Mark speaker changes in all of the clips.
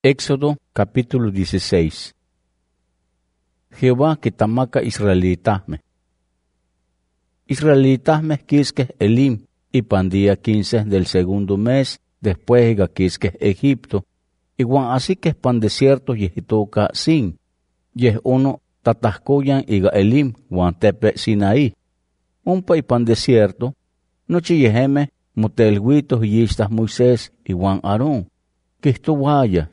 Speaker 1: Éxodo capítulo 16. Jehová quitamaca israelitahme. Israelitahme quisque Elim, y pandía 15 del segundo mes, después iga quisque Egipto, y guan así que pan desierto yehitoca sin, yeh uno tatascoyan iga Elim, guan tepe Sinaí. Umpa y pan desierto, noche yeheme motelguitos y yistas Moisés y guan Aarón, que esto vaya.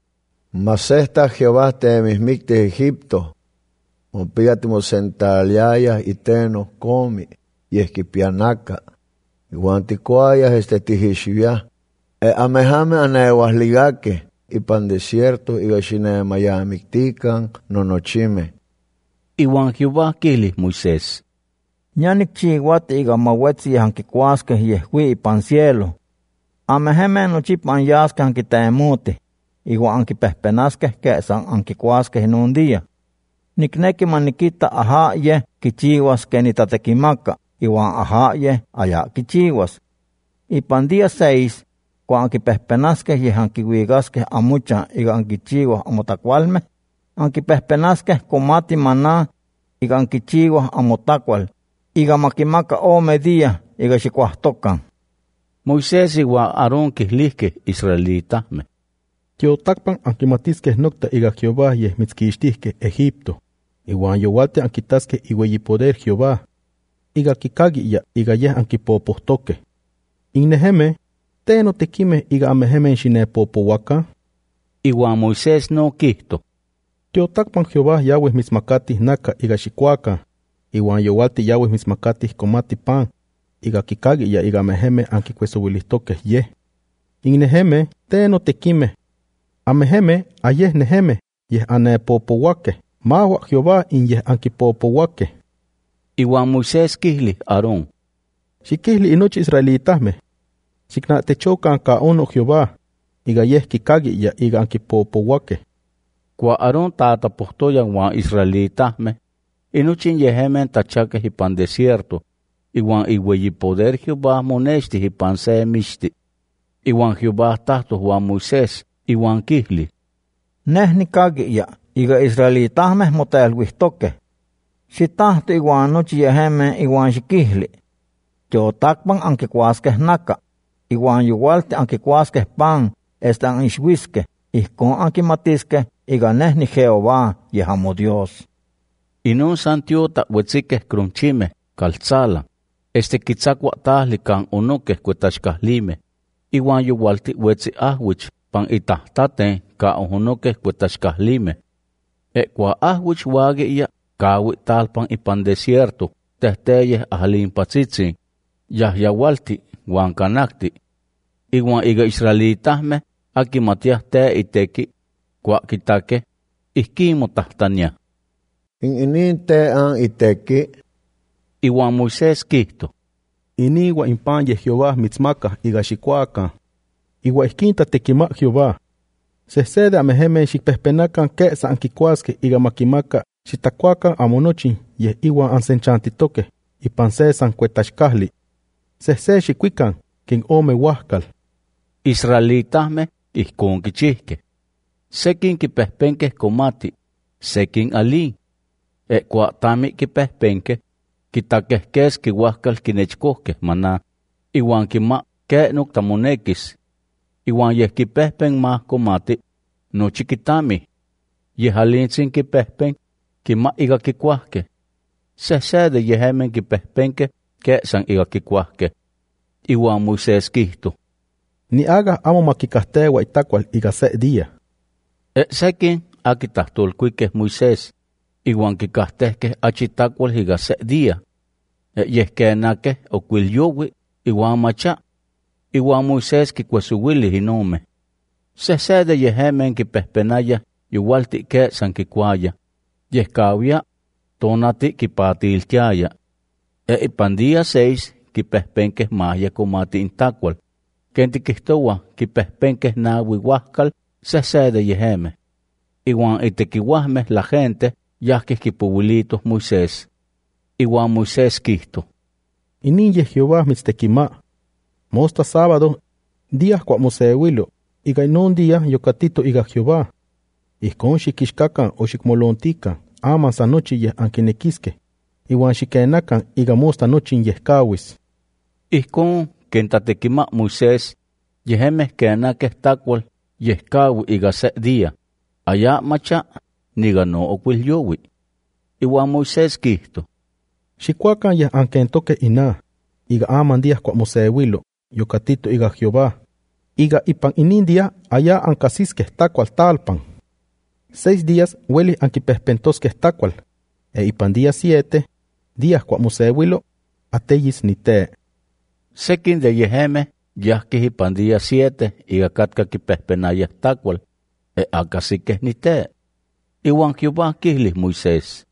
Speaker 2: Mas esta Jehová te mismicte Egipto, pígatimo sentaliayas y tenos comi, y esquipianaca, y guanticoayas tijishivia, amejame aneguas ligaque, y pan desierto, y gachine mayamictican, nonochime.
Speaker 1: Y guan Jehová quilis Moisés.
Speaker 3: Ñanik chihuate iga mawetzi hankicuasque yehhui y pan cielo. Amejeme nochipan yasque hankiteemuti. Igual ankipehpenasqueh quesan anquicuasqueh en un día. Nicnequi maniquita ajaye quichiuas que nitatequimaca, igual ajaye allá quichiuas. Y pan día 6, cuan anquipehpenasqueh yeh anquihuigasqueh amucha iga anquichiuas amotacualmeh, anquipehpenasqueh comati maná iga anquichiuas amotacual, iga maquimaca ome día iga xicuahtocan.
Speaker 1: Moisés igual Aarón quislisque israelitahme.
Speaker 4: Tiotakpan anquimatisqueh nocta iga Jehová yeh mitzquixtihqueh Egipto, iguan yowalti anquitasqueh iueyipoder Jehová, iga quicagui iga yeh anquipopohtoqueh. Inneheme, te no tequimeh iga ameheme xinepopouaca.
Speaker 1: Iguan Moisés no quihto.
Speaker 4: Tiotakpan Jehová yahweh mitzmacatih naca iga xicuaca, iguan yowalti yahweh mitzmacatih comati pan, iga quicagui iga ameheme anquicuesouilihtoqueh yeh. Inneheme, te no tequimeh. Ameheme ayeh neheme, yeh anepopouaqueh, mahuac Jehová in yeh anquipopouaqueh.
Speaker 1: Iguan Moisés quihli Aarón.
Speaker 4: Xiquihli inochi israelitahmeh, xicnatechocan ca ono Jehová, iga yeh quicagui iga anquipopouaqueh.
Speaker 1: Cua Aarón tatapohtoya guan israelitahmeh, inochin yehemen tachaqueh ipan desierto, iguan iueyipoder Jehová monextih ipan se mixti. Iguan Jehová tahto Juan Moisés, iguan quihli.
Speaker 3: Neh nicagui iga israelitahmeh motelhuihtoqueh. Xitahto iguan nochi yeheme iguan xiquihli. Tiotakpan anquicuasqueh naca, iguan yualti anquicuasqueh pan, estan ixuisqueh, ihcon anquimatisqueh iga neh ni Jehová yeh amo Dios.
Speaker 1: Inon santiota huetziqueh cronchimeh, caltzala, quitzacuatahli can onoqueh cuetachcahlimeh, iguan yualti huetzi ahwich, pan itahtaten ka ohonoqueh cuetachcahlimeh. Cua ahwich wagi cawi talpan ipan desierto, tehteyeh ahlimpatzitzin, yahyawalti, guan canacti. Iguan iga israelitahmeh aquimatiah te iteki, cua quitaqueh, ihquin motahtania.
Speaker 2: Inin te an iteki.
Speaker 1: Iguan Moisés quihto.
Speaker 4: Inigua in pan yeh Jehová mitzmaca iga xicuaca. Igua ihquinta tequima Jehová. Sehsede ameheme xicpehpenacan quesa anquicuasque iga maquimaca xitacuacan amonochin yeh igua ansenchantitoque ipan se san cuetachcahli. Sehse xicuican quin ome huahcal.
Speaker 1: Israelitahmeh ihcon quichihqueh. Sequin quipehpenqueh comati, sequin alin. Cua tami quipehpenqueh, quitaqueh quesqui huahcal quinechcohqueh maná, iguan quima quenoc tamonequis. Iguan yeh quipehpen mah comati, nochi quitami. Yeh alintzin quipehpen, quima iga quicuahqueh. Sehsede yehemen quipehpenqueh, quesan iga quicuahqueh. Iguan Moisés quihto.
Speaker 4: Ni aga amo maquicahteua itacual iga se día.
Speaker 1: Sequin aquitahtolcuiqueh Moisés, iguan quicahtehqueh achitacual iga se día. Yeh quenaqueh ocuilyoui, iguan macha. Iguan Moisés quicuesuilis inome. Sehsede yehemen quipehpenaya yualti quesan quicuaya. Yeh cawia, tonati quipatiltiaya. Ipan día 6 quipehpenqueh mahya comati intacual. Quenti quihtoua quipehpenqueh naui huahcal, sehsede yeheme. Iguan itequiuahmeh la gente yahqueh quipouilitos Moisés. Iguan Moisés quihto.
Speaker 4: Inin yeh Jehová mitztequima. Mosta sábado, días cuamoseuilo, Iga inon día yocatito iga Jehová. Ihcon xikixcacan o xikmolontican, aman sa nochi yeh anquinequisque. Iwan xikenacan iga mosta nochin yeh cawis.
Speaker 1: Ihcon ken tatequima Moisés, yehemeh kenaqueh tacual, yeh cawi iga se día, allá macha, niga no ocuilyowi. Iwan Moisés quihto:
Speaker 4: Xikuacan yeh anquentoque ina, iga aman días cuamosewilo, yocatito iga Jehová. Iga ipan inin día allá ancasisqueh tacual talpan. 6 días hueli anquipehpentosqueh tacual, ipan día 7, días cuamosewilo, ateyis nite.
Speaker 1: Sequin de yehemeh yahquih ipan día 7 iga catca quipehpenayah tacual, acasiqueh nite. Iwan Jehová quihlih Moisés: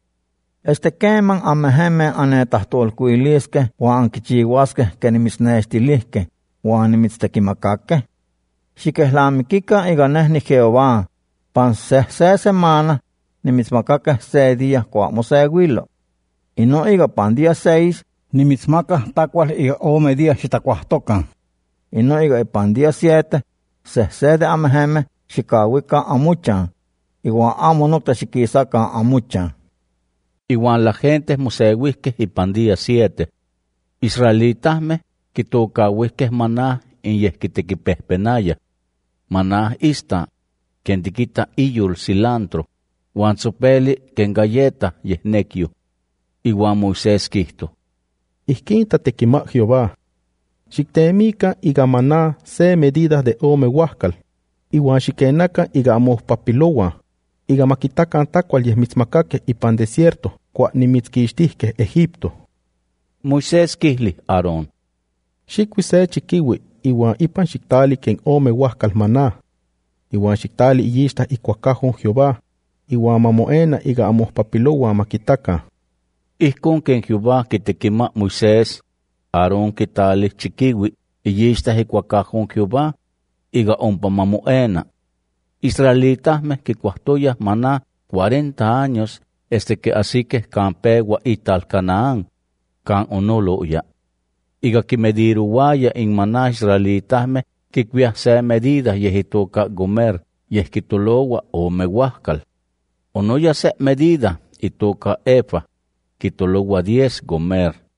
Speaker 3: Queman amehemeh anetahtolcuilisqueh uan anquichiuasqueh que nimitznextilihqueh uan nimitztequimacacqueh. Xiquehlamiquica iga neh niJehová, pan se semana nimitzmacaqueh se día cuamosewilo. Ino iga pan día 6 nimitzmacah tacual iga 10 días xitacuahtocan. Ino iga ipan día 7 se de amehemeh xicawican amuchan, iwan amo nocta xiquisacan amuchan.
Speaker 1: Iwan la gente mosehuisqueh ipan día 7. Israelitahmeh quitocahuisqueh maná in yeh quitequipehpenaya. Maná ista, ken tiquita iyol cilantro, uan tzopeli ken galleta yeh nequio. Iwan Moisés quihto:
Speaker 4: Ihquin tatequima Jehová. Xictemica iga maná se medidas de 10 huascal, iwan xiquenacan iga amohpapilowan, iga maquitacan tacual yeh mitzmacaqueh ipan desierto, cua nimitzquixtihqueh Egipto.
Speaker 1: Moisés quihlih Aarón:
Speaker 4: Xicui se chiquiui, iwan ipan xictali ken 10 huascal maná, iwan xictali iyixtah icuacahon Jehová, iwan mamoena iga amohpapilowan maquitacan.
Speaker 1: Ihcon ken Jehová quitequima Moisés, Aarón quitalih chiquiui iyixtah icuacahon Jehová, iga ompa mamoena. Israelitahmeh quicuahtoyah maná 40 años que asiqueh can peua ital Canaán, can onoloya. Iga quimedirouaya in maná israelitahmeh quicuiah se medida yeh itoca gomer, yeh quitoloua 10 huascal. Onoya se medida itoca efa, quitoloua 10 gomer.